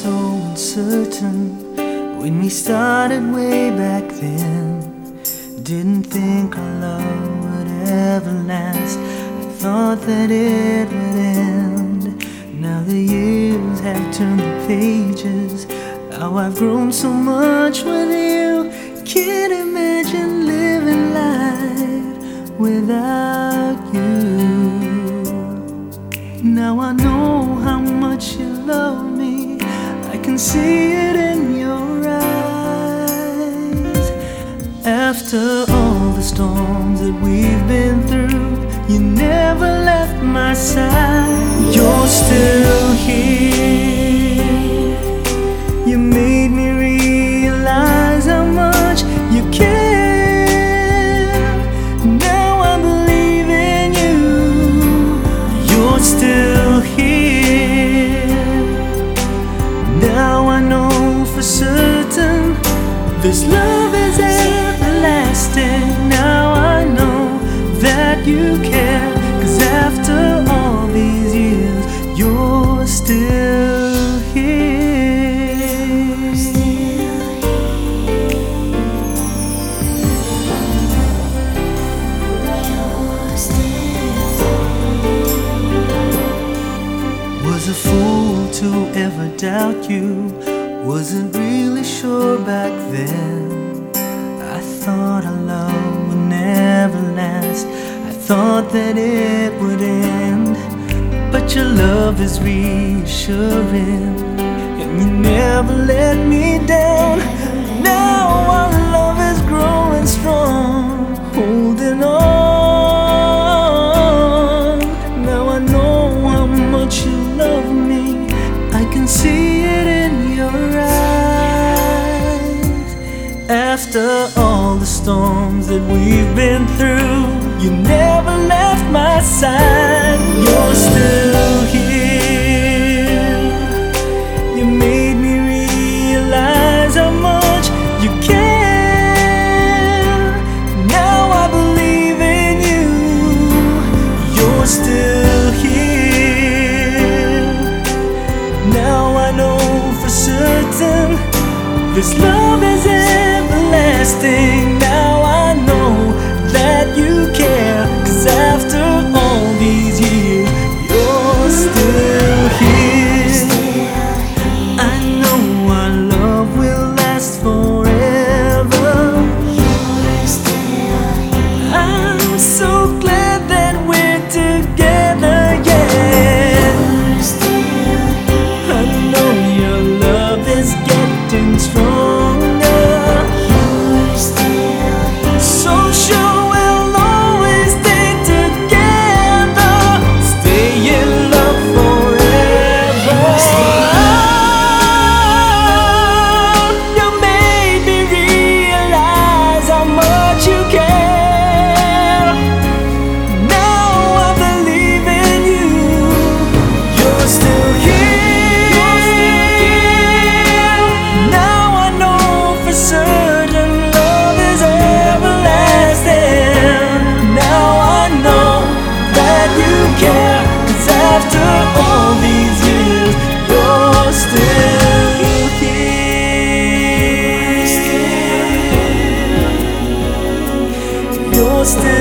so uncertain when we started way back then. Didn't think our love would ever last. I thought that it would end. Now the years have turned the pages. How I've grown so much with you. Can't imagine living life without you. Now I know how much you love me. I can see it in your eyes. After all the storms that we've been through, you never left my side. You're still here. You made me realize how much you care. Now I believe in you. You're still here. Now I know for certain this love is everlasting. Now I know that you care, 'cause after all these years, you're still here. Was a fool to ever doubt you. Wasn't really sure back then. I thought our love would never last. I thought that it would end. But your love is reassuring, and you never let me down. Now our love is growing strong, holding on. Now I know how much you love me. I can see it in your eyes. After all the storms that we've been through, you never left my side. You're still here. You made me realize how much you care. Now I believe in you. You're still here. Now I know for certain this love is everlasting. Now I know that you care, 'cause after all these years, you're still here. I know our love will last forever. I'm so glad that we're together, yeah. I know your love is getting stronger. So sure we'll always stay together, stay in love forever. You made me realize how much you care. Now I believe in you. You're still here. Now I know for certain love is everlasting. Now I know that you care, 'cause after all these years, you're still here. You're still